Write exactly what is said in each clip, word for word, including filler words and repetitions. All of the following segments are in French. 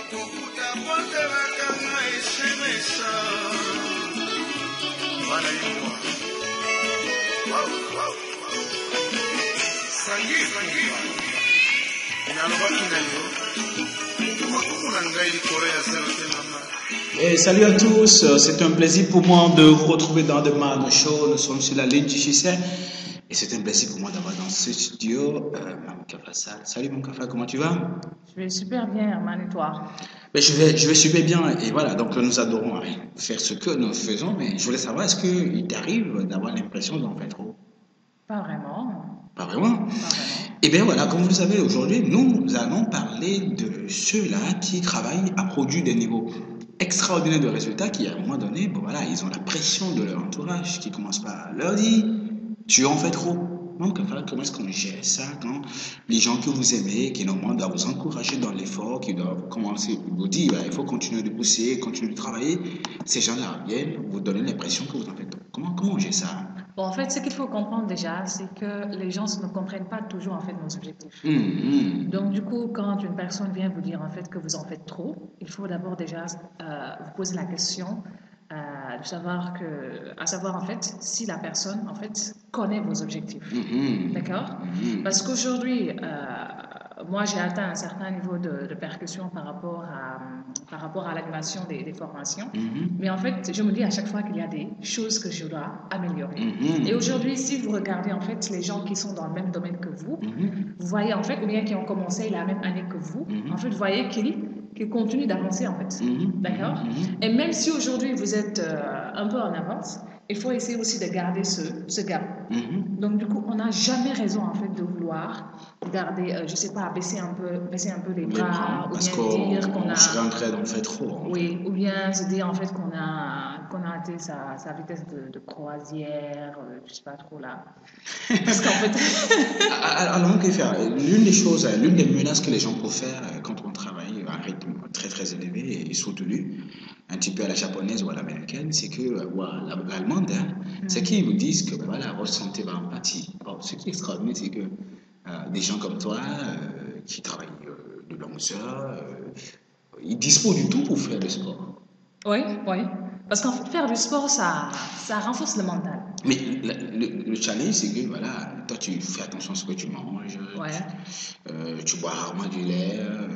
Et salut à tous, c'est un plaisir pour moi de vous retrouver dans The Mad Show. Nous sommes sur la ligne du succès et c'est un plaisir pour moi d'avoir dans ce studio euh, Mamka Fassal. Salut Mamka Fassal, comment tu vas? Je vais super bien, Herman, et toi? Mais je vais, je vais super bien et voilà, donc nous adorons faire ce que nous faisons, mais je voulais savoir, est-ce qu'il t'arrive d'avoir l'impression d'en faire trop? Pas vraiment. Pas vraiment? Pas vraiment. Eh bien voilà, comme vous le savez, aujourd'hui, nous allons parler de ceux-là qui travaillent à produire des niveaux extraordinaires de résultats qui, à un moment donné, bon voilà, ils ont la pression de leur entourage qui commence par leur dire « tu en fais trop ». Donc, comment est-ce qu'on gère ça quand les gens que vous aimez, qui normalement doivent vous encourager dans l'effort, qui doivent commencer, vous dire bah, il faut continuer de pousser, continuer de travailler, ces gens-là viennent vous donner l'impression que vous en faites trop. Comment, comment on gère ça? Bon, en fait, ce qu'il faut comprendre déjà, c'est que les gens ne comprennent pas toujours en fait nos objectifs. Mmh, mmh. Donc, du coup, quand une personne vient vous dire en fait que vous en faites trop, il faut d'abord déjà euh, vous poser la question euh, de savoir que, à savoir en fait si la personne en fait connaît vos objectifs. Mmh, D'accord? mmh. Parce qu'aujourd'hui, euh, moi, j'ai atteint un certain niveau de, de percussion par rapport à, par rapport à l'animation des, des formations. Mhm. Mais en fait, je me dis à chaque fois qu'il y a des choses que je dois améliorer. Mhm. Et aujourd'hui, si vous regardez en fait les gens qui sont dans le même domaine que vous, Mhm. vous voyez en fait, ou bien qui ont commencé la même année que vous, Mhm. en fait, vous voyez qu'ils qu'ils continuent d'avancer en fait. Mhm. D'accord? Mhm. Et même si aujourd'hui vous êtes euh, un peu en avance, il faut essayer aussi de garder ce, ce gap. Mhm. Donc du coup, on n'a jamais raison en fait de vouloir garder, euh, je sais pas, baisser un peu, baisser un peu les Les bras, bras, ou parce bien dire qu'on qu'on a, serait en train d'en faire trop. en oui, ou bien se dire en fait qu'on a, qu'on a atteint sa, sa vitesse de, de croisière, euh, je sais pas trop là. Parce qu'en fait, fait. Alors, que faire? L'une des choses, l'une des menaces que les gens peuvent faire euh, quand on travaille à un rythme très très élevé et soutenu, un petit peu à la japonaise ou à l'américaine, c'est que, euh, ou à la- l'allemande, hein, c'est qu'ils vous disent que ben voilà, ressentez votre empathie. Alors, ce qui est extraordinaire, c'est que euh, des gens comme toi, euh, qui travaillent euh, de longues heures, euh, ils disposent du tout pour faire le sport. oui, oui. Parce qu'en fait, faire du sport, ça, ça renforce le mental. Mais le, le- le challenge, c'est que voilà, toi, tu fais attention à ce que tu manges, Ouais. euh, tu bois rarement du lait, euh,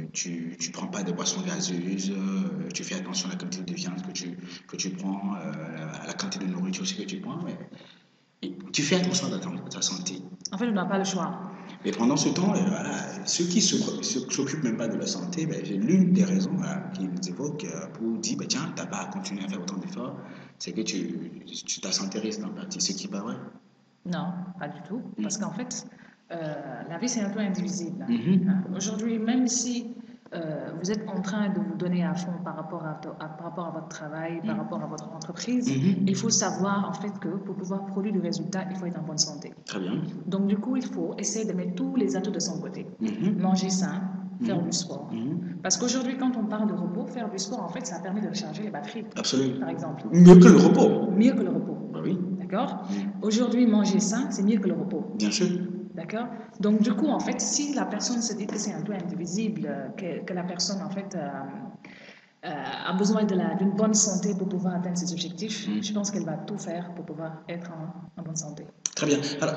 tu ne prends pas de boissons gazeuses, euh, tu fais attention à la quantité de viande que tu, que tu prends, euh, à la quantité de nourriture aussi que tu prends. Mais, et tu fais attention à ta, à ta santé. En fait, on n'a pas le choix. Mais pendant ce temps, euh, voilà, ceux qui ne s'occupent même pas de leur santé, ben, j'ai l'une des raisons voilà, qu'ils évoquent euh, pour dire ben, tiens, tu n'as pas à continuer à faire autant d'efforts, c'est que tu, tu, ta santé risque d'en partie, ce qui n'est pas vrai. Non, pas du tout. Mm. Parce qu'en fait, euh, la vie, c'est un peu indivisible. Mhm. Hein. Aujourd'hui, même si euh, vous êtes en train de vous donner à fond par rapport à, à- par rapport à votre travail, par Mm. rapport à votre entreprise, Mhm. il faut savoir en fait que pour pouvoir produire du résultat, il faut être en bonne santé. Très bien. Donc, du coup, il faut essayer de mettre tous les atouts de son côté. Mhm. Manger sain, faire Mhm. du sport. Mhm. Parce qu'aujourd'hui, quand on parle de repos, faire du sport, en fait, ça permet de recharger les batteries, Absolument. par exemple. Mieux que le repos. Mieux que le repos. Bah oui, D'accord? Mm. Aujourd'hui, manger sain, c'est mieux que le repos. bien sûr. D'accord? Donc, du coup, en fait, si la personne se dit que c'est un peu indivisible, euh, que, que la personne, en fait, euh, euh, a besoin de la- d'une bonne santé pour pouvoir atteindre ses objectifs, Mm. je pense qu'elle va tout faire pour pouvoir être en, en bonne santé. Très bien. Alors,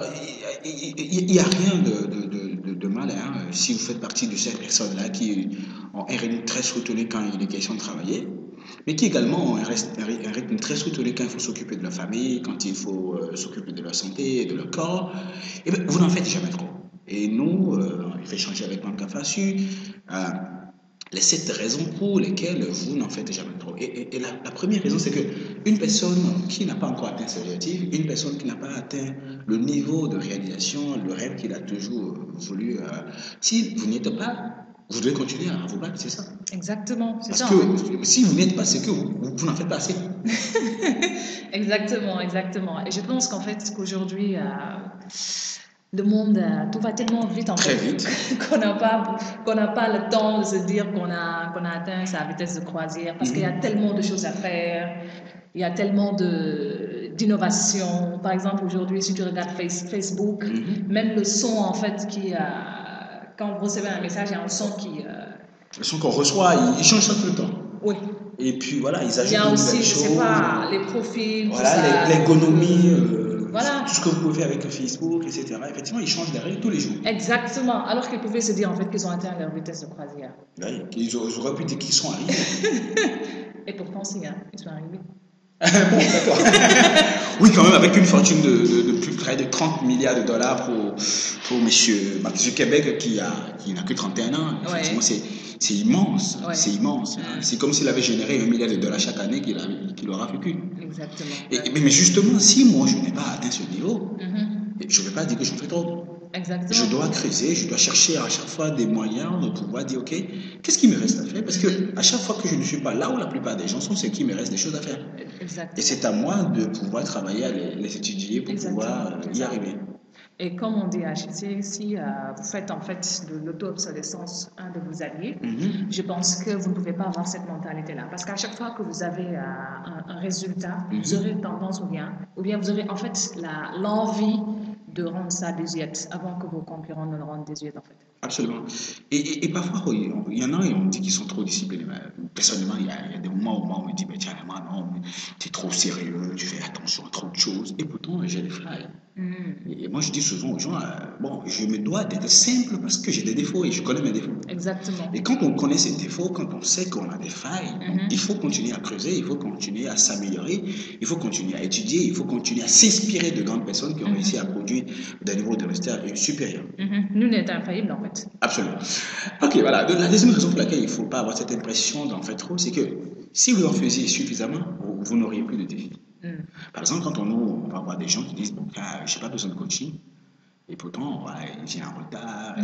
il n'y a rien de, de, de, de, de mal hein, si vous faites partie de ces personnes-là qui ont un rythme très soutenu quand il est question de travailler, mais qui également ont un, reste- un ry- un rythme très soutenu quand il faut s'occuper de leur famille, quand il faut euh, s'occuper de leur santé, de leur corps. Et bien, vous n'en faites jamais trop. Et nous, euh, on fait échanger avec Mamka Fassu, euh, les sept raisons pour lesquelles vous n'en faites jamais trop. Et, et- et la, la première raison, c'est qu'une personne qui n'a pas encore atteint ses objectifs, une personne qui n'a pas atteint le niveau de réalisation, le rêve qu'il a toujours voulu, euh, si vous n'y êtes pas, vous devez continuer à vous battre, c'est ça. Exactement, c'est Parce ça. en fait. que si vous n'êtes pas, c'est que vous, vous- vous n'en faites pas assez. Exactement, exactement. Et je pense qu'en fait, qu'aujourd'hui, euh, le monde, euh, tout va tellement vite en Très fait, vite. qu'on n'a pas, qu'on n'a pas le temps de se dire qu'on a, qu'on a atteint sa vitesse de croisière parce qu'il y a Mhm. tellement de choses à faire, il y a tellement de, d'innovation. Par exemple, aujourd'hui, si tu regardes face- Facebook, Mhm. même le son en fait qui, euh, quand vous recevez un message, il y a un son qui, euh, Le son qu'on reçoit, ils, ils changent ça tout le temps. Oui. Et puis voilà, ils Il y ajoutent a de aussi, nouvelles je choses. sais pas, les profils, tout Voilà, ça. l'é- l'ergonomie, euh, Voilà. tout ce que vous pouvez faire avec le Facebook, et cetera. Effectivement, ils changent les règles tous les jours. Exactement. Alors qu'ils pouvaient se dire en fait qu'ils ont atteint leur vitesse de croisière. Oui, ils auraient ils auraient pu dire qu'ils sont arrivés. Et pourtant, si, hein, ils sont arrivés. Bon, d'accord. Oui, quand même, avec une fortune de, de, de plus près de trente milliards de dollars pour, pour monsieur Mark Zuckerberg qui a, qui n'a que trente et un ans. Effectivement, Ouais. c'est, c'est immense. Ouais. C'est immense. hein. C'est comme s'il avait généré un milliard de dollars chaque année qu'il, a, qu'il aura vécu. Exactement. Et, mais mais justement, si moi je n'ai pas atteint ce niveau, Mhm. je ne vais pas dire que j'en fais trop. Exactement. Je dois creuser, je dois chercher à chaque fois des moyens de pouvoir dire, ok, qu'est-ce qui me reste à faire? Parce que à chaque fois que je ne suis pas là où la plupart des gens sont, c'est qu'il me reste des choses à faire. Exactement. Et c'est à moi de pouvoir travailler à les, les étudier pour Exactement, pouvoir euh, c'est y ça. arriver. Et comme on dit à H T C, si euh, vous faites en fait de l'auto-obsolescence un de vos alliés, Mhm. je pense que vous ne pouvez pas avoir cette mentalité-là. Parce qu'à chaque fois que vous avez euh, un, un résultat, vous Mhm. aurez tendance ou bien, ou bien vous aurez en fait la- l'envie de rendre ça désuète avant que vos concurrents ne le rendent désuète en fait. Absolument. Et, et, et parfois, oui, on- il y en a et on dit qu'ils sont trop disciplinés. Mais personnellement, il y, a, il y a des moments où moi, on me dit, mais tiens, moi, non, tu es trop sérieux, tu fais attention à trop de choses. Et pourtant, j'ai des failles. Mm. Et moi, je dis souvent aux gens, euh, bon, je me dois d'être simple parce que j'ai des défauts et je connais mes défauts. Exactement. Et quand on connaît ses défauts, quand on sait qu'on a des failles, Mhm. il faut continuer à creuser, il faut continuer à s'améliorer, il faut continuer à étudier, il faut continuer à s'inspirer de grandes personnes qui ont Mhm. réussi à produire d'un niveau de résultat supérieur. Mhm. Nul n'est infaillible en fait. Absolument. Ok, voilà. Donc, la deuxième raison pour laquelle il ne faut pas avoir cette impression d'en faire trop, c'est que si vous en faisiez suffisamment, vous, vous n'auriez plus de défis. Mm. Par exemple, quand on, nous, on va voir des gens qui disent, bon, ah, je n'ai pas besoin de coaching, et pourtant, voilà, il vient en retard,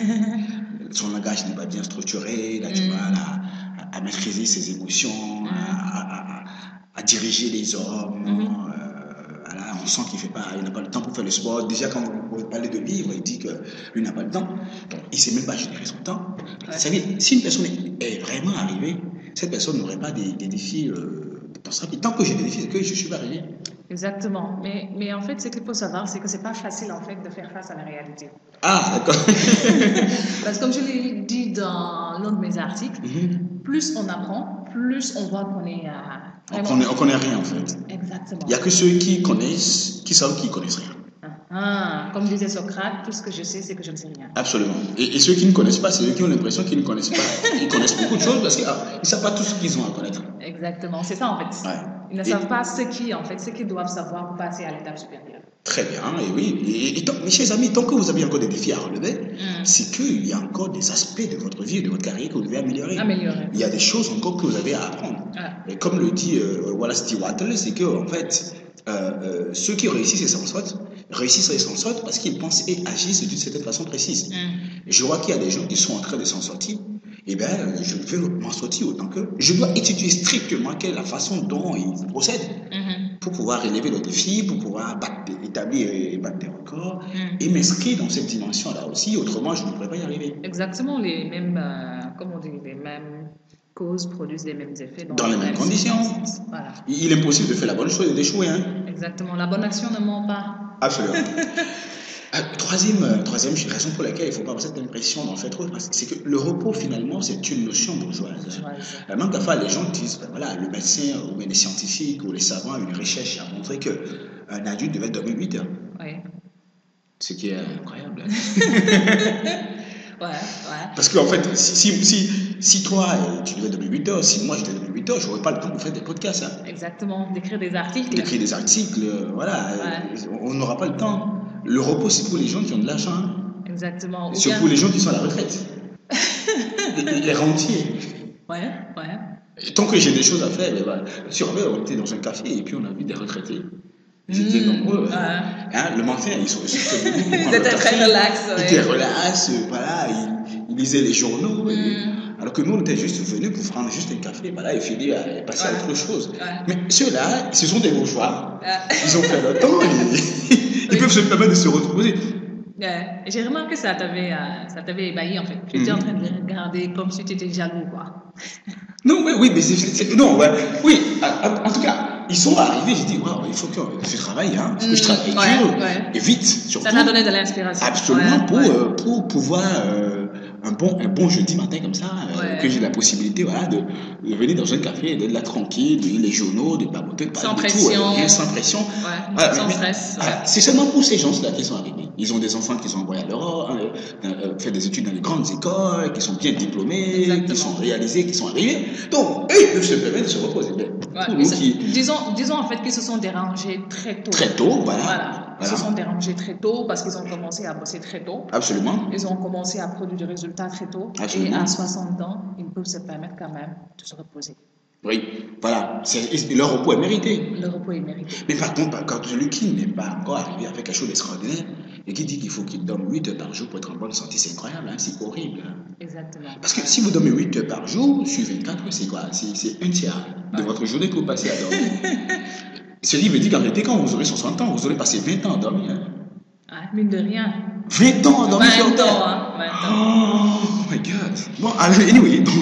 euh, son langage n'est pas bien structuré, là, tu Mm. vois, là, à, à maîtriser ses émotions, à, à- à- à diriger les hommes, Mhm. euh, voilà, on sent qu'il fait pas, il n'a pas le temps pour faire le sport. Déjà, quand vous vous parlez de livres, il dit qu'il n'a pas le temps, donc il ne sait même pas générer son temps. Ouais. Ça veut dire, si une personne est, est vraiment arrivée, cette personne n'aurait pas des, des défis euh, dans sa vie. Tant que j'ai des défis, c'est que je suis pas arrivé. Exactement. Mais, mais en fait, ce qu'il faut savoir, c'est que c'est pas facile en fait de faire face à la réalité. Ah, d'accord. Parce que comme je l'ai dit dans l'un de mes articles, Mhm. plus on apprend, plus on voit qu'on est à On connaît, on connaît rien en fait. Exactement. Il n'y a que ceux qui connaissent, qui savent qu'ils connaissent rien. Ah, ah, comme disait Socrate, tout ce que je sais, c'est que je ne sais rien. Absolument. Et, et ceux qui ne connaissent pas, c'est eux qui ont l'impression qu'ils ne connaissent pas. Ils connaissent beaucoup de choses parce qu'ils ne savent pas tout ce qu'ils ont à connaître. Exactement, c'est ça en fait. Ouais. Ils ne Et- savent pas ce qui, en fait, ce qu'ils doivent savoir pour passer à l'étape supérieure. Très bien, et oui. Et, et tant- mes chers amis, tant que vous avez encore des défis à relever, Mm. c'est qu'il y a encore des aspects de votre vie, de votre carrière que vous devez améliorer. Améliorer. Il y a des choses encore que vous avez à apprendre. Ah. Et comme le dit euh, Wallace T. Wattles, c'est que en fait, euh, euh, ceux qui réussissent et s'en sortent, réussissent et s'en sortent parce qu'ils pensent et agissent d'une certaine façon précise. Mm. Je vois qu'il y a des gens qui sont en train de s'en sortir. Eh bien, euh, je veux m'en sortir autant que je dois étudier strictement quelle est la façon dont ils procèdent Mhm. pour pouvoir relever le défi, pour pouvoir battre, établir et battre des records Mm. et m'inscrire dans cette dimension-là aussi. Autrement, je ne pourrais pas y arriver. Exactement, les mêmes, euh, comment on dit, les mêmes causes produisent les mêmes effets Dans les mêmes conditions. circonstances. Voilà, Il est impossible de faire la bonne chose et d'échouer. Hein? exactement. La bonne action ne ment pas. Absolument. Euh, Troisième, euh, troisième raison pour laquelle il ne faut pas avoir cette impression d'en faire trop, c'est que le repos, finalement, c'est une notion bourgeoise. Bourgeoise. Euh, Même parfois, les gens disent, ben voilà, le médecin ou bien les scientifiques ou les savants, une recherche a montré qu'un adulte devait dormir huit heures. Oui. Ce qui est incroyable. Ouais, ouais. Parce qu'en fait, si, si, si, si toi, euh, tu devais dormir huit heures, si moi, je devais dormir huit heures, je n'aurais pas le temps pour faire des podcasts. Hein. Exactement, d'écrire des articles. D'écrire des articles, euh, voilà. euh, Ouais. On n'aura pas le temps. Le repos, c'est pour les gens qui ont de l'argent. Hein. Exactement. Ou C'est bien- pour les gens qui sont à la retraite. les, les rentiers. Ouais, ouais. Et tant que j'ai des choses à faire, ben voilà. Si on on était dans un café et puis on a vu des retraités. Ils étaient Mmh, nombreux. ouais. Hein, le matin, ils sont, ils sont debout pour Ils prendre le étaient café. très relax, Ils ouais. étaient relax, euh, voilà, ils, ils lisaient les journaux. et- Mm. alors que nous, on était juste venus pour prendre juste un café, voilà, et finir à passer à Ouais. autre chose. Ouais. Mais ceux-là, ce sont des bourgeois. Ouais. Ils ont fait leur temps et ils Oui. peuvent se permettre de se reposer. Ouais. J'ai remarqué que ça t'avait, euh, ça t'avait ébahi en fait. Tu étais Mhm. en train de les regarder comme si tu étais jaloux, quoi. Non, mais oui, mais c'est, c'est- non, ouais, oui, en, en tout cas, ils sont arrivés, j'ai dit, waouh, il faut que je travaille, hein, parce que je Mm, travaille ouais, dur, ouais. et vite, surtout. Ça t'a donné de l'inspiration. Absolument, Ouais, pour, ouais. euh, pour pouvoir euh, un, bon, un bon jeudi matin comme ça, euh, Ouais. que j'ai la possibilité voilà, de, de venir dans un café, d'être là tranquille, de lire les journaux, de papoter, de parler Sans de pression. tout, euh, rien, sans pression. Ouais, Voilà, sans mais- stress. voilà, Ouais. c'est seulement pour ces gens-là qui sont arrivés. Ils ont des enfants qui sont envoyés à l'Europe, hein, euh, euh, fait des études dans les grandes écoles, qui sont bien diplômés, Exactement. qui sont réalisés, qui sont arrivés. Donc, eux, ils peuvent se permettre de se reposer. Mais Ouais, pour mais nous ça- qui, disons, disons en fait qu'ils se sont dérangés très tôt. très tôt, voilà. Voilà. Ils Voilà. se sont dérangés très tôt parce qu'ils ont commencé à bosser très tôt. Absolument. Ils ont commencé à produire des résultats très tôt. Absolument. Et à soixante ans, ils peuvent se permettre quand même de se reposer. Oui, voilà. C'est- leur repos est mérité. Le repos est mérité. Mais par contre, quand celui qui n'est pas encore arrivé avec quelque chose d'extraordinaire et qui dit qu'il faut qu'il dorme huit heures par jour pour être en bonne santé, c'est incroyable, hein, c'est horrible. hein. Exactement. Parce que si vous dormez huit heures par jour, sur vingt-quatre heures, c'est quoi? C'est c'est un tiers de Ouais. votre journée que vous passez à dormir. Ce livre dit qu'en réalité, quand vous aurez soixante ans, vous aurez passé vingt ans à dormir. hein. Ah, mine de rien. vingt ans à dormir sur vingt Terre. ans, hein. vingt ans. Oh my god. Bon, alors, anyway, donc.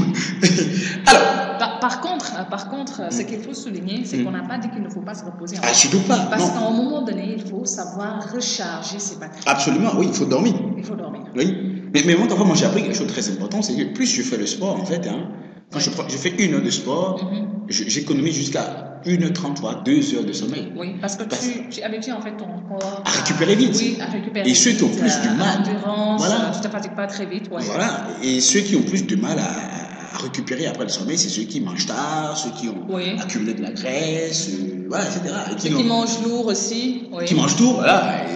alors, Par, par contre, euh, par contre, euh, ce qu'il faut souligner, c'est Mm. qu'on n'a pas dit qu'il ne faut pas se reposer. en ah, fait. surtout pas. Parce Non. qu'à un moment donné, il faut savoir recharger ses batteries. Absolument, oui, il faut dormir. Il faut dormir. Oui. Mais, mais moi, quand moi, j'ai appris quelque chose de très important, c'est que plus je fais le sport, en fait, hein, quand je, prends- je fais une heure de sport, Mhm. je- j'économise jusqu'à une heure trente, voire deux heures de sommeil. Oui, parce que Parce- tu, tu habitues en fait ton corps À récupérer vite. Oui, à récupérer Et ceux qui ont vite, plus euh, du mal. Endurance, Voilà. euh, tu ne te fatigues pas très vite. Ouais. Voilà. Et ceux qui ont plus de mal à, à récupérer après le sommeil, c'est ceux qui mangent tard, ceux qui ont Oui. accumulé de la graisse, euh, voilà, et cetera. Et Ceux n'ont- qui mangent lourd aussi. Oui. qui mangent tout, voilà.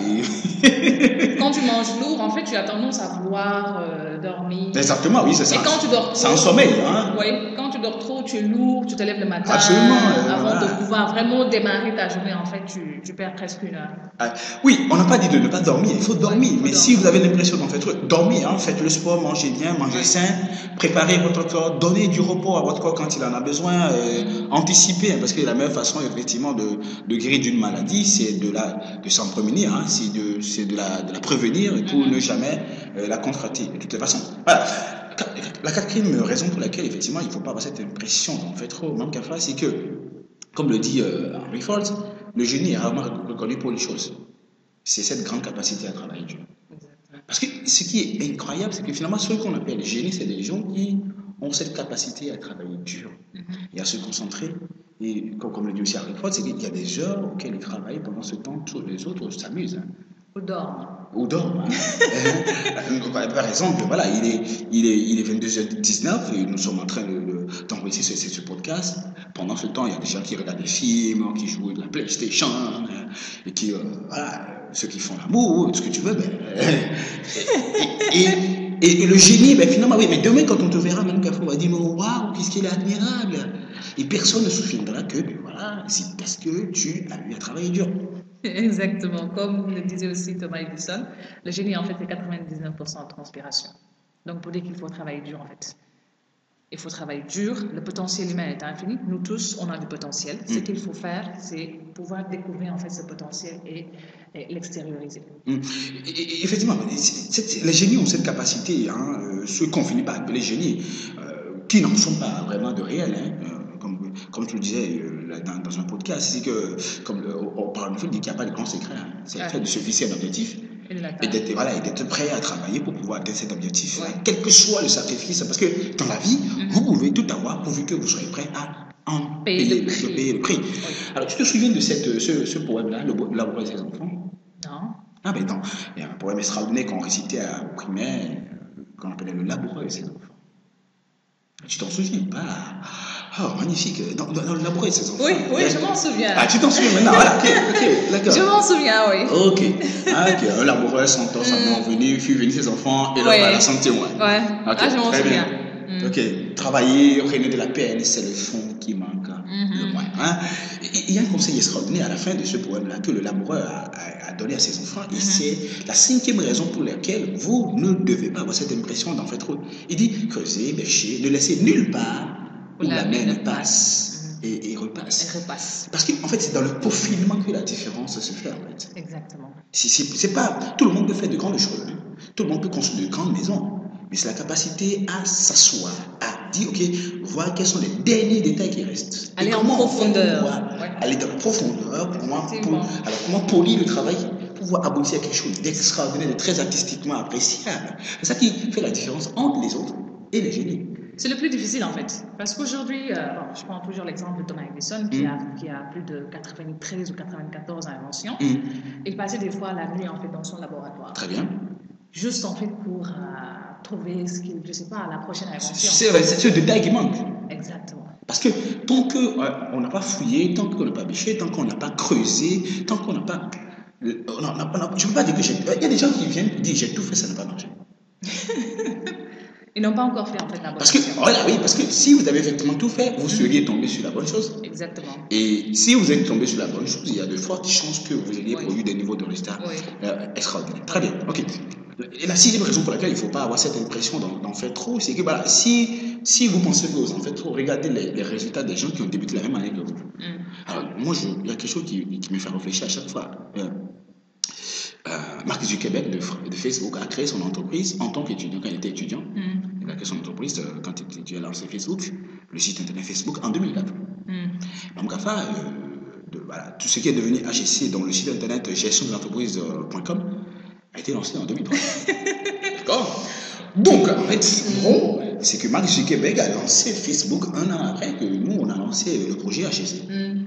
Et... Quand tu manges lourd, en fait, tu as tendance à vouloir euh, dormir. Exactement, oui, c'est ça. Et quand tu dors C'est trop, un sommeil, hein. oui, quand tu dors trop, tu es lourd, tu te lèves le matin. Absolument, euh, Avant voilà. de pouvoir vraiment démarrer ta journée, en fait, tu, tu perds presque une heure. Ah, oui, on n'a pas dit de ne pas dormir, il faut dormir. il faut mais dormir. si vous avez l'impression d'en faire trop, dormez, hein, faites le sport, mangez bien, mangez sain, préparez votre corps, donnez du repos à votre corps quand il en a besoin, euh, anticipez, hein, parce que la meilleure façon effectivement de, de guérir d'une maladie, c'est de la de s'en prémunir, hein, c'est de c'est de la de la prévenir pour Mhm. ne jamais euh, la contracter. De toutes les façons. Voilà. La quatrième raison pour laquelle effectivement il ne faut pas avoir cette impression d'en faire trop, même qu'à faire, c'est que, comme le dit euh, Henry Ford, le génie est rarement reconnu pour les choses. C'est cette grande capacité à travailler dur. Parce que ce qui est incroyable, c'est que finalement, ceux qu'on appelle génies, c'est des gens qui ont cette capacité à travailler dur Mhm. et à se concentrer. Et comme, comme le dit aussi Henry Ford, c'est qu'il y a des heures auxquelles ils travaillent, pendant ce temps, tous les autres s'amusent. hein. Ou dorment. Ou dorment. hein. Euh, par, par exemple, voilà, il est, il est, il est vingt-deux heures dix-neuf et nous sommes en train de, de- d'enregistrer ce, ce podcast. Pendant ce temps, il y a des gens qui regardent des films, qui jouent de la PlayStation, euh, et qui, euh, voilà, euh, ceux qui font l'amour, ce que tu veux, ben, euh, et, et, et- et le génie, ben, finalement, oui, mais demain, quand on te verra, même Café, on va dire, mais waouh, qu'est-ce qu'il est admirable. Et personne ne se souviendra que, ben, voilà, c'est parce que tu as eu à travailler dur. Exactement. Comme le disait aussi Thomas Edison, le génie, en fait, c'est quatre-vingt-dix-neuf pour cent de transpiration. Donc, pour dire qu'il faut travailler dur, en fait. Il faut travailler dur. Le potentiel humain est infini. Nous tous, on a du potentiel. Ce Mm. qu'il faut faire, c'est pouvoir découvrir, en fait, ce potentiel et, et l'extérioriser. Hum. Et- et- Effectivement, c'est- c'est- les génies ont cette capacité, hein, euh, ceux qu'on finit par appeler génies, euh, qui n'en sont pas vraiment de réels, hein, euh, comme, comme tu le disais euh, là, dans, dans un podcast, c'est que, comme le, on parle de fait, dit qu'il n'y a pas de grand secret, hein. c'est le Ouais. fait de se fixer un objectif Et de la et table. d'être voilà, et d'être prêt à travailler pour pouvoir atteindre cet objectif, Ouais. quel que soit le sacrifice, parce que dans la vie, Mhm. vous pouvez tout avoir pourvu que vous soyez prêt à en Payer payer, le le, prix. payer le prix. Oui. Alors, tu te souviens de cette, ce, ce poème-là, Le Bo- L'amour et ses enfants? Non. Ah ben non, il y a un poème extraordinaire qu'on récitait à- au primaire, euh, qu'on appelait Le Laboureur et ses enfants. Tu t'en souviens pas? Oh, magnifique. Dans, dans, dans Le Laboureur et ses enfants. Oui, oui, Hein? je m'en souviens. Ah, tu t'en souviens maintenant? Voilà, ok, ok, d'accord. Je m'en souviens, oui. Ok. Ah, ok. Un laboureur sentant sa main venir, fit venir ses enfants et leur Ouais. alla sans témoin. Ouais. Ok, Ah, je m'en très souviens. bien. Mm. Ok. Travailler, régner de la peine, c'est le fond qui manque Mhm. le moins. Hein? Et il y a un conseil extraordinaire à la fin de ce poème-là que le laboureur a, a- a donné à ses enfants. Et Mhm. c'est la cinquième raison pour laquelle vous ne devez pas avoir cette impression d'en faire trop. Il dit creuser, bêcher, ne laissez nulle part où la main ne passe et, et repasse. Elle repasse. Parce qu'en fait, c'est dans le peaufinement que la différence se fait, en fait. Exactement. C'est, c'est, c'est pas, tout le monde peut faire de grandes choses. hein. Tout le monde peut construire de grandes maisons. Mais c'est la capacité à s'asseoir, à dire, OK, voir quels sont les derniers détails qui restent. Et Aller en comment on fait pour profondeur. pouvoir Ouais. aller dans la profondeur, pour comment, pour, Effectivement. alors comment polir le travail, pour pouvoir aboutir à quelque chose d'extraordinaire, de très artistiquement appréciable. C'est ça qui fait la différence entre les autres et les génies. C'est le plus difficile en fait. Parce qu'aujourd'hui, euh, bon, je prends toujours l'exemple de Thomas Edison qui, mm. a, qui a plus de quatre-vingt-treize ou quatre-vingt-quatorze inventions. Mm. Il passait des fois la nuit en fait dans son laboratoire. Très bien. Juste en fait pour euh, trouver ce qu'il, je sais pas, la prochaine invention. C'est vrai, c'est ce détail qui manque. Exactement. Parce que tant qu'on euh, n'a pas fouillé, tant qu'on n'a pas bêché, tant qu'on n'a pas creusé, tant qu'on n'a pas... Euh, on a, on a, on a, je ne peux pas dire que j'ai... Il y a des gens qui viennent et disent j'ai tout fait, ça n'a pas marché. Ils n'ont pas encore fait en fait la bonne parce que, voilà, oui, parce que si vous avez effectivement tout fait, vous seriez tombé sur la bonne chose. Exactement. Et si vous êtes tombé sur la bonne chose, il y a de fortes chances que vous ayez oui. produit des niveaux de résultats oui. euh, extraordinaires. Très bien, ok. Et la sixième raison pour laquelle il ne faut pas avoir cette impression d'en, d'en faire trop, c'est que voilà, si, si vous pensez que vous en faites trop, regardez les, les résultats des gens qui ont débuté la même année que vous. Mm. Alors, moi, je, il y a quelque chose qui, qui me fait réfléchir à chaque fois. Euh, Euh, Mark Zuckerberg de, de Facebook a créé son entreprise en tant qu'étudiant, quand il était étudiant. Mm. Il a créé son entreprise euh, quand il a lancé Facebook, le site internet Facebook, en deux mille quatre. Mm. Donc, Gafa, euh, de, voilà, tout ce qui est devenu H S C, dont le site internet gestion de l'entreprise point com, a été lancé en deux mille trois. D'accord. Donc, en fait, bon, c'est que Mark Zuckerberg a lancé Facebook un an après que nous, on a lancé le projet H S C. Mm.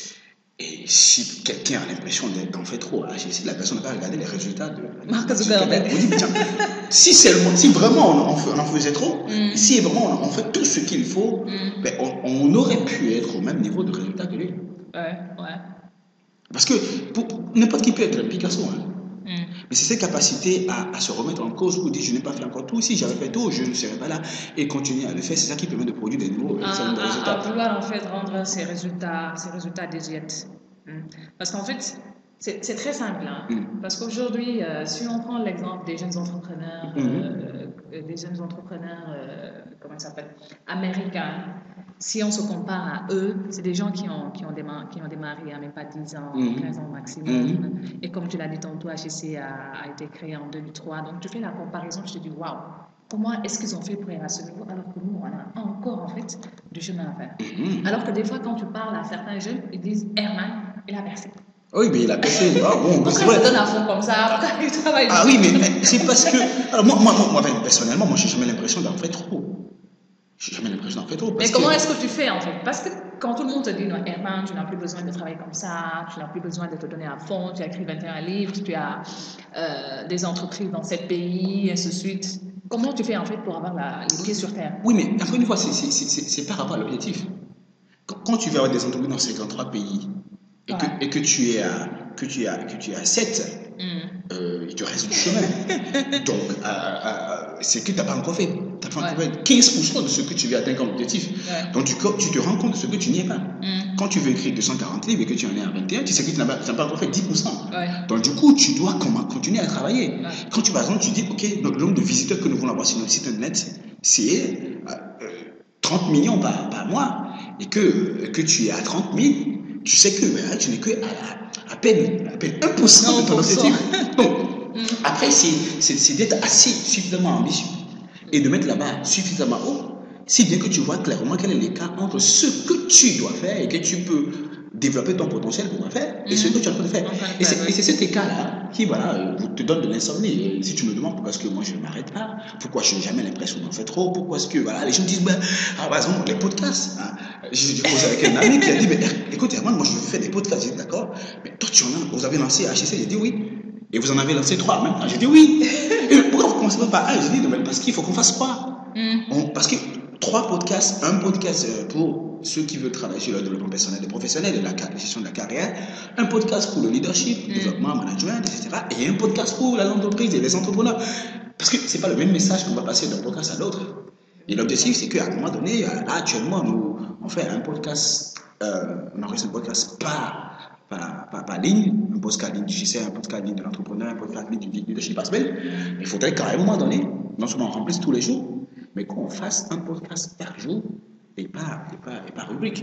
Et si quelqu'un a l'impression d'en faire trop à H S C, la personne n'a pas regardé les résultats de Mark Zuckerberg. On dit, tiens, si, seulement, si vraiment on, on en faisait trop, mm. si vraiment on fait tout ce qu'il faut, mm. ben on, on aurait pu être au même niveau de résultat que lui. Ouais, ouais. Parce que pour, n'importe qui peut être un Picasso. Hein. Mm. Mais c'est cette capacité à, à se remettre en cause pour dire je n'ai pas fait encore tout, si j'avais fait tout, je ne serais pas là et continuer à le faire. C'est ça qui permet de produire des nouveaux à, de résultats. À vouloir en fait rendre ces résultats, ces résultats désuètes. Mm. Parce qu'en fait, c'est, c'est très simple. Hein? Mm. Parce qu'aujourd'hui, euh, si on prend l'exemple des jeunes entrepreneurs, mm. euh, des jeunes entrepreneurs, euh, comment ça s'appelle, américains, si on se compare à eux, c'est des gens qui ont, qui ont, démarré, qui ont démarré à même pas dix ans, mmh. quinze ans maximum. Mmh. Et comme tu l'as dit tantôt, H S C a, a été créé en deux mille trois. Donc tu fais la comparaison, je te dis, waouh, comment est-ce qu'ils ont fait pour aller à ce niveau alors que nous, on a encore en fait du chemin à faire. Mmh. Alors que des fois, quand tu parles à certains jeunes, ils disent, Herman, il a percé. Oui, mais il a percé. Ah, bon, pourquoi il se donne à fond comme ça? Pourquoi il travaille? Ah oui, mais, mais c'est parce que... Alors moi, moi, moi, moi personnellement, moi, j'ai jamais l'impression d'en faire trop. J'ai jamais l'impression d'en faire trop. Mais comment que... est-ce que tu fais en fait? Parce que quand tout le monde te dit, non, Herman, tu n'as plus besoin de travailler comme ça, tu n'as plus besoin de te donner à fond, tu as écrit vingt et un livres, tu as euh, des entreprises dans sept pays, et ainsi de suite. Comment tu fais en fait pour avoir la, les pieds sur terre? Oui, mais encore une fois, c'est, c'est, c'est, c'est par rapport à l'objectif. Quand, quand tu vas avoir des entreprises dans cinquante-trois pays et, ouais. que, et que tu es à, que tu es à, que tu es à sept, mm. euh, il te reste du chemin. Donc, euh, euh, c'est que tu n'as pas encore fait. Tu n'as pas encore fait quinze pour cent de ce que tu veux atteindre comme objectif. Ouais. Donc, tu, tu te rends compte de ce que tu n'y es pas. Mm. Quand tu veux écrire deux cent quarante livres et que tu en es à vingt et un, tu sais que tu n'as pas, tu n'as pas encore fait dix pour cent. Ouais. Donc, du coup, tu dois comment, continuer à travailler. Ouais. Quand tu, par exemple, tu dis, OK, le nombre de visiteurs que nous voulons avoir sur notre site internet, c'est euh, trente millions par, par mois, et que, que tu es à trente mille, tu sais que ben, tu n'es que à, à, peine, à peine un pour cent de ton objectif. Donc, mm. après, c'est, c'est, c'est d'être assez suffisamment ambitieux et de mettre la barre suffisamment haut, si bien que tu vois clairement quel est l'écart entre ce que tu dois faire et que tu peux développer ton potentiel pour faire et mmh. ce que tu es en train de faire. Et c'est, et c'est cet écart-là qui voilà, te donne de l'insomnie. Et si tu me demandes pourquoi est-ce que moi je ne m'arrête pas, pourquoi je n'ai jamais l'impression d'en faire trop, pourquoi est-ce que voilà, les gens disent, ben, ah, par exemple, les podcasts. Hein. J'ai posé avec un ami qui a dit, ben, écoute, Herman, moi je veux faire des podcasts. J'ai dit, d'accord, mais toi, tu en as, vous avez lancé H S C. J'ai dit oui. Et vous en avez lancé trois maintenant. J'ai dit oui. Et pourquoi vous ne commencez pas par un? J'ai dit, mais parce qu'il faut qu'on fasse trois. Mmh. On, parce que trois podcasts, un podcast pour ceux qui veulent travailler sur le développement personnel des professionnels et la gestion de la carrière, un podcast pour le leadership, mmh. développement, management, et cetera. Et un podcast pour l'entreprise et les entrepreneurs. Parce que ce n'est pas le même message qu'on va passer d'un podcast à l'autre. Et l'objectif, c'est qu'à un moment donné, là, actuellement, nous, on fait un podcast, euh, on enregistre un podcast par, par, par, par ligne, un podcast ligne du G C, un podcast ligne de l'entrepreneur, un podcast ligne du leadership par semaine. Il faudrait qu'à un moment donné, non seulement on remplisse tous les jours, mais qu'on fasse un podcast par jour et pas, et pas, et pas rubrique.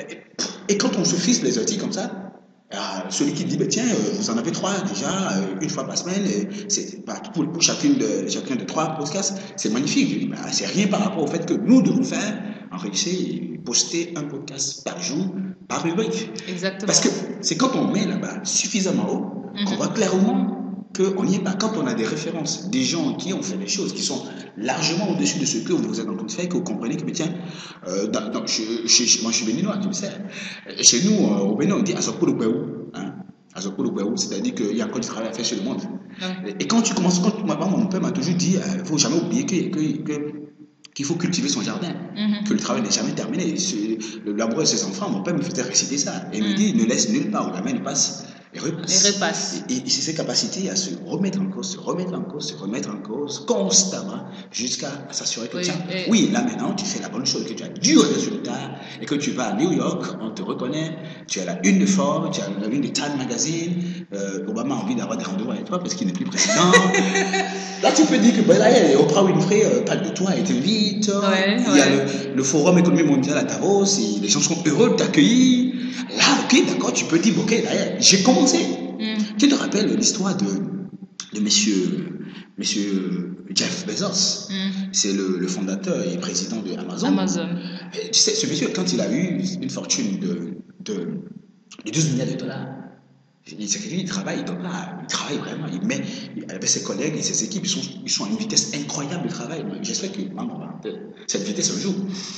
Et quand on se fixe les outils comme ça, euh, celui qui dit, bah, tiens, euh, vous en avez trois déjà, euh, une fois par semaine, et c'est, bah, pour, pour chacune de, chacun de trois podcasts, c'est magnifique. Je dis, bah, c'est rien par rapport au fait que nous devons faire, enregistrer et poster un podcast par jour, par rubrique. Exactement. Parce que c'est quand on met là-bas suffisamment haut, Mhm. qu'on voit clairement qu'on n'y est pas. Quand on a des références, des gens qui ont fait des choses qui sont largement au-dessus de ce que vous êtes en train de faire, que vous comprenez que, mais tiens, euh, dans, dans- je- je- moi je suis béninois, tu le sais. Et chez nous, euh, au Bénin, on dit Azokolo Gweou. Hein? Azokolo Gweou, c'est-à-dire qu'il y a encore du travail à faire sur le monde. Ouais. Et, et quand tu commences, quand, moi, mon père m'a toujours dit, il ne faut jamais oublier que, que, que qu'il faut cultiver son jardin, Mhm. que le travail n'est jamais terminé. Ce- Le labeur de ses enfants, mon père me faisait réciter ça. Et il me Mhm. dit, ne laisse nulle part où la main ne passe et repasse. Et repasse. Et, et c'est ses capacités à se remettre en cause, se remettre en cause, se remettre en cause constamment jusqu'à s'assurer que, Oui, tiens, et- oui, là maintenant, tu fais la bonne chose, que tu as du résultat et que tu vas à New York, on te reconnaît, tu as la une de Forbes, tu as la une de Time Magazine, euh, Obama a envie d'avoir des rendez-vous avec toi parce qu'il n'est plus président. Là, tu peux dire que ben, là, il y a Oprah Winfrey euh, parle de toi et t'invite. Ouais, Il y a ouais. le, le Forum économique mondial à Davos et les gens sont heureux de t'accueillir. Là, ok, d'accord, tu peux dire, ok, d'ailleurs, j'ai commencé. Mm. Tu te rappelles l'histoire de, de monsieur, monsieur Jeff Bezos. Mm. C'est le, le fondateur et président de Amazon. Amazon. Et tu sais, ce monsieur, quand il a eu une fortune de, de, de douze milliards de dollars, il, il travaille, il, donne là, il travaille vraiment. Il met, avec ses collègues et ses équipes, ils sont, ils sont à une vitesse incroyable de travail. J'espère que maman va cette vitesse un jour.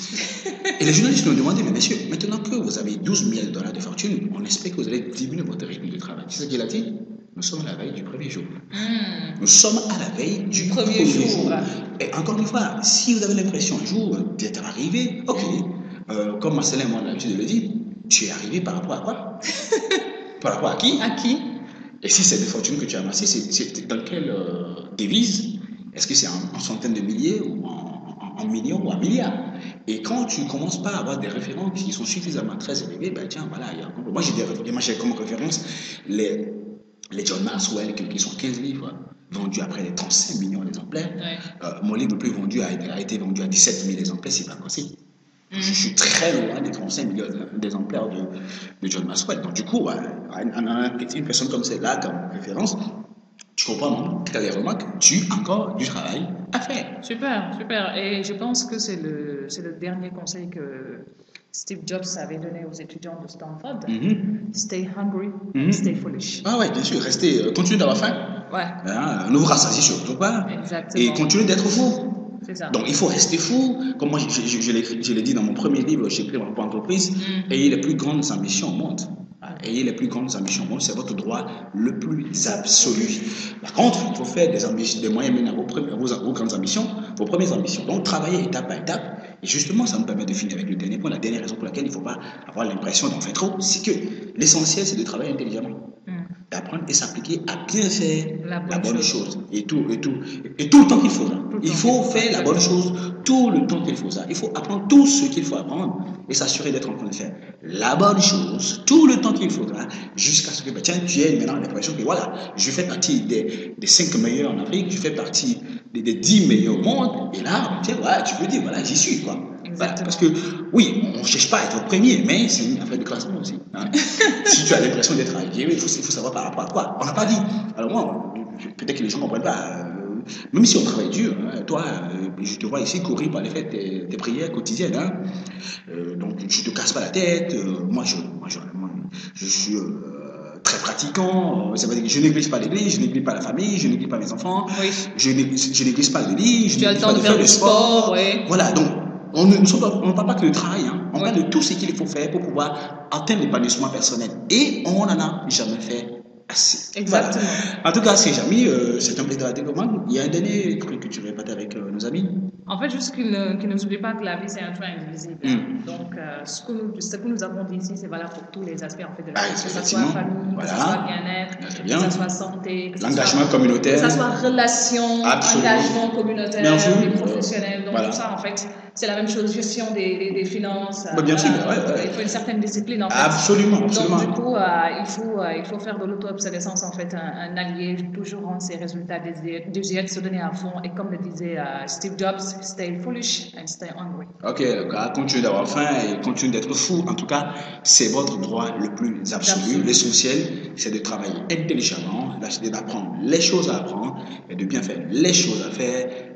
Et les journalistes nous ont demandé, mais monsieur, maintenant que vous avez douze milliards de dollars de fortune, on espère que vous allez diminuer votre rythme de travail. Tu sais ce qu'il a dit? Nous sommes à la veille du premier jour. Mm. Nous sommes à la veille du Premier premier, jour. jour. Et encore une fois, si vous avez l'impression un jour d'être arrivé, ok, euh, comme Marcelin et moi on a l'habitude de le dire, tu es arrivé par rapport à quoi? Par rapport à qui? À qui? Et si c'est des fortunes que tu as amassées, c'est, c'est dans quelle euh, devise? Est-ce que c'est en, en centaines de milliers ou en, en, en millions ou en milliards? Et quand tu commences pas à avoir des références qui sont suffisamment très élevées, ben tiens, voilà, il y a, moi j'ai des références, moi j'ai comme référence les, les John Maxwell qui, qui sont quinze livres vendus à près de trente-cinq millions d'exemplaires. Ouais. Euh, mon livre le plus vendu a, a été vendu à dix-sept mille exemplaires, c'est pas possible. Mm. Je suis très loin des trente-cinq millions d'exemplaires de, de John Maxwell. Donc, du coup, ouais, une personne comme celle-là, comme référence, tu comprends, non? Tu as des remarques, tu as encore du travail à faire. Super, super. Et je pense que c'est le, c'est le dernier conseil que Steve Jobs avait donné aux étudiants de Stanford. Mm-hmm. Stay hungry, Mhm. stay foolish. Ah ouais, bien sûr, restez, euh, continuez d'avoir faim. Ouais, Hein, ne vous rassasiez surtout pas. exactement. Et continuez d'être fou. C'est ça. Donc, il faut rester fou. Comme moi, je, je, je l'ai, je l'ai dit dans mon premier livre, J'ai pris mon entreprise, Mm. ayez les plus grandes ambitions au monde. Ayez les plus grandes ambitions au monde, c'est votre droit le plus absolu. Par contre, il faut faire des, ambitions, des moyens menés à vos, à vos, à vos grandes ambitions, vos premières ambitions. Donc, travailler étape par étape. Et justement, ça nous permet de finir avec le dernier point, la dernière raison pour laquelle il ne faut pas avoir l'impression d'en faire trop, c'est que l'essentiel, c'est de travailler intelligemment. Mm. D'apprendre et s'appliquer à bien faire La bonne la bonne chose. chose. Et tout, et tout, et tout le temps qu'il faut. le Il temps faut qu'il faut, faire la bonne chose tout le temps qu'il faut ça. Il faut apprendre tout ce qu'il faut apprendre et s'assurer d'être en train de faire la bonne chose tout le temps qu'il faudra jusqu'à ce que, ben, tiens, tu aies maintenant l'impression que voilà, je fais partie des, des cinq meilleurs en Afrique, je fais partie des, des dix meilleurs au monde, et là, tiens, voilà, tu peux dire, voilà, j'y suis, quoi. Voilà, parce que, oui, on ne cherche pas à être premier, mais c'est une affaire de classement aussi. Hein. Si tu as l'impression d'être arrivé, il faut, il faut savoir par rapport à quoi. On n'a pas dit. Alors moi, peut-être que les gens ne comprennent pas. Euh, même si on travaille dur, hein, toi, euh, je te vois ici courir pour aller faire tes, tes prières quotidiennes. Hein. Euh, donc, je ne te casse pas la tête. Euh, moi, je, moi, je, moi, je suis euh, très pratiquant. Ça veut dire que je néglige pas l'église, je néglige pas la famille, je néglige pas mes enfants. Oui. Je néglige, je néglige pas le lit, je Tu as le néglige temps pas de de faire faire du le sport. sport, oui. Voilà, donc on ne, on ne parle pas que de travail, hein. On Oui. parle de tout ce qu'il faut faire pour pouvoir atteindre l'épanouissement personnel. Et on n'en a jamais fait assez. Exactement. Voilà. En tout cas, c'est Jamy, euh, c'est un plaisir à te comprendre. Il y a un dernier truc que tu veux partager avec euh, nos amis. En fait, juste qu'ils ne, qu'ils ne s'oublient pas que la vie, c'est un train indivisible. Mm. Donc, euh, ce, que nous, ce que nous avons dit ici, c'est valable pour tous les aspects en fait, de la Ah, vie, que ce soit effectivement. famille, Voilà. que ce soit bien-être, Ah, très que bien. ce soit santé, que ce L'engagement soit, communautaire. que ce soit relation, Absolument. engagement communautaire, Bien sûr. vie professionnelle. Donc, Voilà. tout ça, en fait, c'est la même chose, gestion des, des, des finances. Bah, bien sûr, ouais, ouais. Il faut une certaine discipline, en fait. Absolument, absolument. Donc, du coup, euh, il, faut, euh, il faut faire de l'auto-obsolescence, en fait, un, un allié, toujours rendre ses résultats désirés, désirés, se donner à fond. Et comme le disait euh, Steve Jobs, stay foolish and stay hungry. Ok, donc, continuez d'avoir faim et continuez d'être fou. En tout cas, c'est votre droit le plus absolu. Absolu. L'essentiel, c'est de travailler intelligemment, d'apprendre les choses à apprendre et de bien faire les choses à faire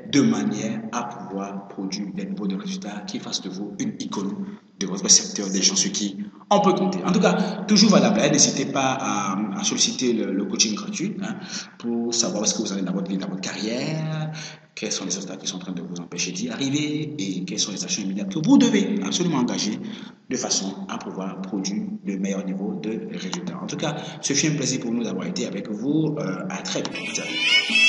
de manière à pouvoir produire des niveaux de résultats qui fassent de vous une icône de votre secteur, des gens sur qui on peut compter. En tout cas, toujours valable. Hein, n'hésitez pas à, à solliciter le, le coaching gratuit hein, pour savoir où est-ce que vous en êtes dans votre vie, dans votre carrière, quels sont les obstacles qui sont en train de vous empêcher d'y arriver et quelles sont les actions immédiates que vous devez absolument engager de façon à pouvoir produire le meilleur niveau de résultats. En tout cas, ce fut un plaisir pour nous d'avoir été avec vous. Euh, à très vite.